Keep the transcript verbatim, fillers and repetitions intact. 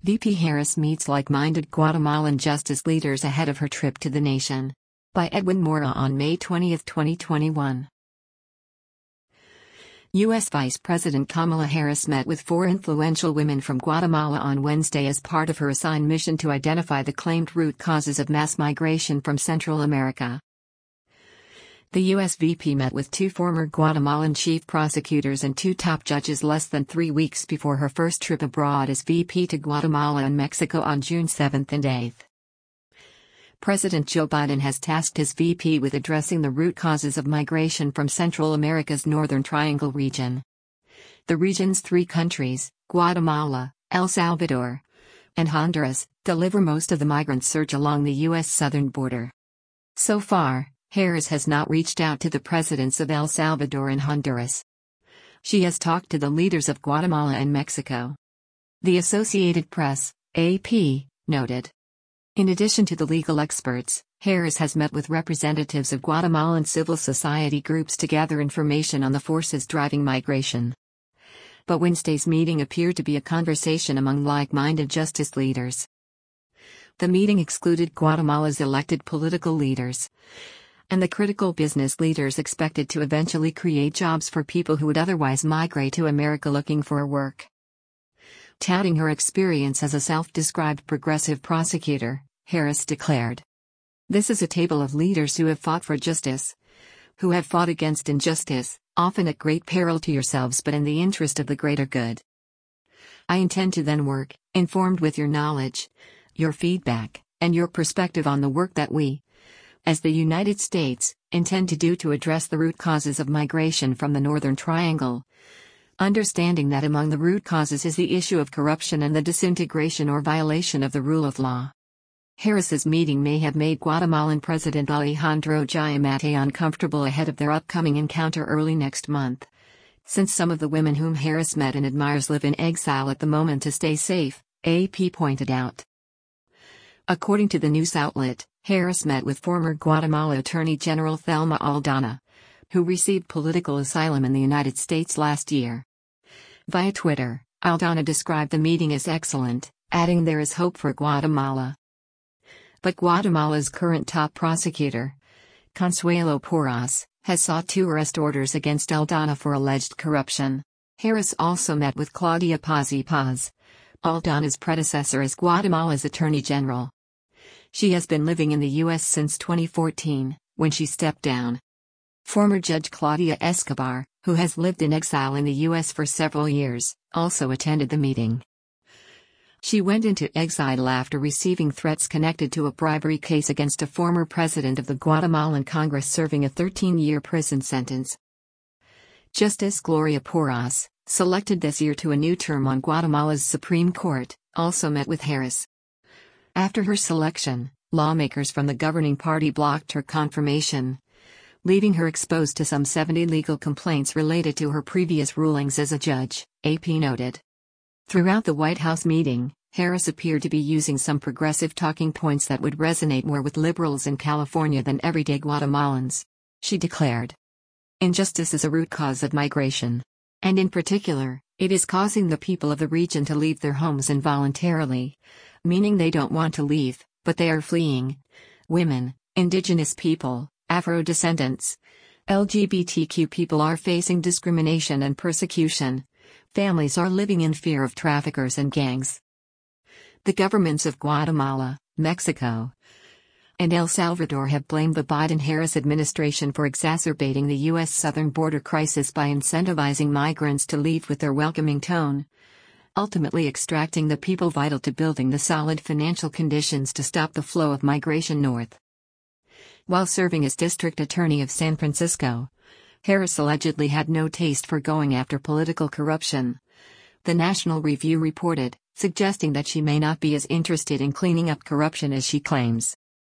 V P Harris meets like-minded Guatemalan justice leaders ahead of her trip to the nation. By Edwin Mora on May twentieth, twenty twenty-one. U S Vice President Kamala Harris met with four influential women from Guatemala on Wednesday as part of her assigned mission to identify the claimed root causes of mass migration from Central America. The U S V P met with two former Guatemalan chief prosecutors and two top judges less than three weeks before her first trip abroad as V P to Guatemala and Mexico on June seventh and eighth. President Joe Biden has tasked his V P with addressing the root causes of migration from Central America's Northern Triangle region. The region's three countries, Guatemala, El Salvador, and Honduras, deliver most of the migrant surge along the U S southern border. So far, Harris has not reached out to the presidents of El Salvador and Honduras. She has talked to the leaders of Guatemala and Mexico. The Associated Press, A P, noted. In addition to the legal experts, Harris has met with representatives of Guatemalan civil society groups to gather information on the forces driving migration. But Wednesday's meeting appeared to be a conversation among like-minded justice leaders. The meeting excluded Guatemala's elected political leaders and the critical business leaders expected to eventually create jobs for people who would otherwise migrate to America looking for work. Touting her experience as a self-described progressive prosecutor, Harris declared, "This is a table of leaders who have fought for justice, who have fought against injustice, often at great peril to yourselves but in the interest of the greater good. I intend to then work, informed with your knowledge, your feedback, and your perspective on the work that we, as the United States, intend to do to address the root causes of migration from the Northern Triangle, understanding that among the root causes is the issue of corruption and the disintegration or violation of the rule of law." Harris's meeting may have made Guatemalan President Alejandro Giammattei uncomfortable ahead of their upcoming encounter early next month, since some of the women whom Harris met and admires live in exile at the moment to stay safe, A P pointed out. According to the news outlet, Harris met with former Guatemala Attorney General Thelma Aldana, who received political asylum in the United States last year. Via Twitter, Aldana described the meeting as excellent, adding there is hope for Guatemala. But Guatemala's current top prosecutor, Consuelo Porras, has sought two arrest orders against Aldana for alleged corruption. Harris also met with Claudia Paz y Paz, Aldana's predecessor as Guatemala's Attorney General. She has been living in the U S since twenty fourteen, when she stepped down. Former Judge Claudia Escobar, who has lived in exile in the U S for several years, also attended the meeting. She went into exile after receiving threats connected to a bribery case against a former president of the Guatemalan Congress serving a thirteen-year prison sentence. Justice Gloria Porras, selected this year to a new term on Guatemala's Supreme Court, also met with Harris. After her selection, lawmakers from the governing party blocked her confirmation, leaving her exposed to some seventy legal complaints related to her previous rulings as a judge, A P noted. Throughout the White House meeting, Harris appeared to be using some progressive talking points that would resonate more with liberals in California than everyday Guatemalans. She declared, "Injustice is a root cause of migration. And in particular, it is causing the people of the region to leave their homes involuntarily, meaning they don't want to leave, but they are fleeing. Women, indigenous people, Afro-descendants, L G B T Q people are facing discrimination and persecution. Families are living in fear of traffickers and gangs." The governments of Guatemala, Mexico, and El Salvador have blamed the Biden-Harris administration for exacerbating the U S southern border crisis by incentivizing migrants to leave with their welcoming tone, ultimately extracting the people vital to building the solid financial conditions to stop the flow of migration north. While serving as district attorney of San Francisco, Harris allegedly had no taste for going after political corruption. The National Review reported, suggesting that she may not be as interested in cleaning up corruption as she claims.